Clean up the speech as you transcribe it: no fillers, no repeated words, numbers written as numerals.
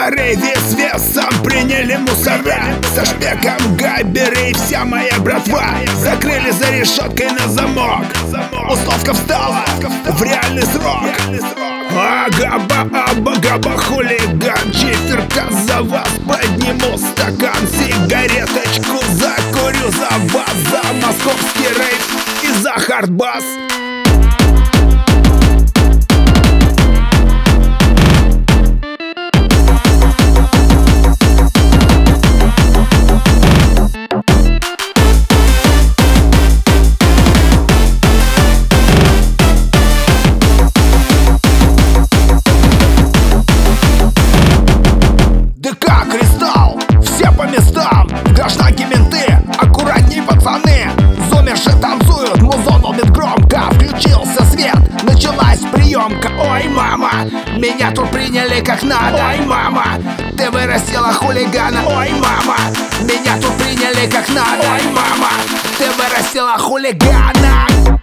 Старый вес весом приняли мусора. Со шпеком Габеры и вся моя братва закрыли за решеткой на замок. Условка встала в реальный срок. Агаба, хулиган, чиферка, за вас подниму стакан, сигареточку закурю за вас, за московский рейв и за хардбас. Гражданки менты, аккуратней, пацаны. Зумерши танцуют, музон ломит громко. Включился свет, началась приемка. Ой, мама, меня тут приняли как надо. Ой, мама, ты вырастила хулигана. Ой, мама, меня тут приняли как надо. Ой, мама, ты вырастила хулигана.